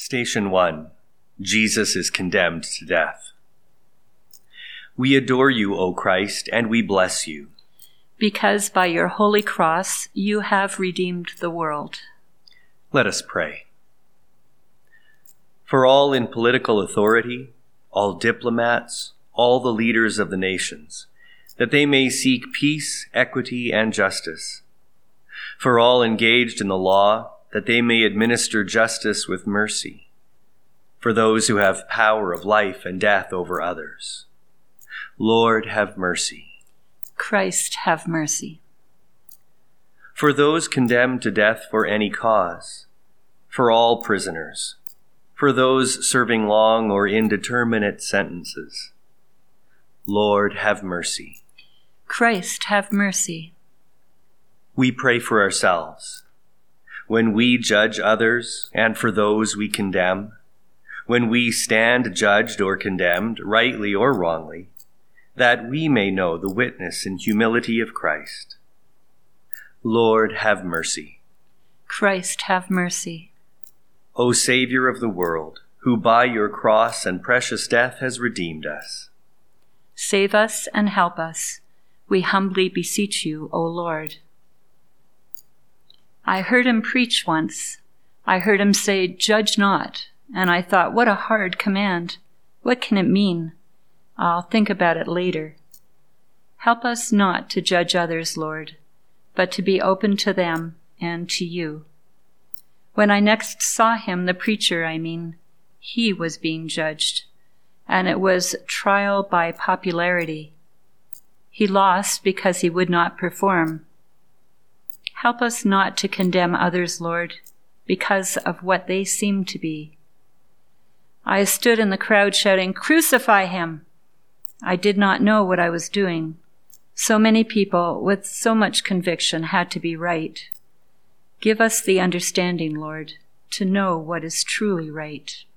Station 1. Jesus is condemned to death. We adore you, O Christ, and we bless you. Because by your holy cross you have redeemed the world. Let us pray. For all in political authority, all diplomats, all the leaders of the nations, that they may seek peace, equity, and justice. For all engaged in the law, that they may administer justice with mercy. For those who have power of life and death over others. Lord, have mercy. Christ, have mercy. For those condemned to death for any cause, for all prisoners, for those serving long or indeterminate sentences. Lord, have mercy. Christ, have mercy. We pray for ourselves. When we judge others and for those we condemn, when we stand judged or condemned, rightly or wrongly, that we may know the witness and humility of Christ. Lord, have mercy. Christ, have mercy. O Savior of the world, who by your cross and precious death has redeemed us. Save us and help us. We humbly beseech you, O Lord. I heard him preach once. I heard him say, "Judge not." And I thought, what a hard command. What can it mean? I'll think about it later. Help us not to judge others, Lord, but to be open to them and to you. When I next saw him, the preacher, he was being judged, and it was trial by popularity. He lost because he would not perform. Help us not to condemn others, Lord, because of what they seem to be. I stood in the crowd shouting, "Crucify him!" I did not know what I was doing. So many people with so much conviction had to be right. Give us the understanding, Lord, to know what is truly right.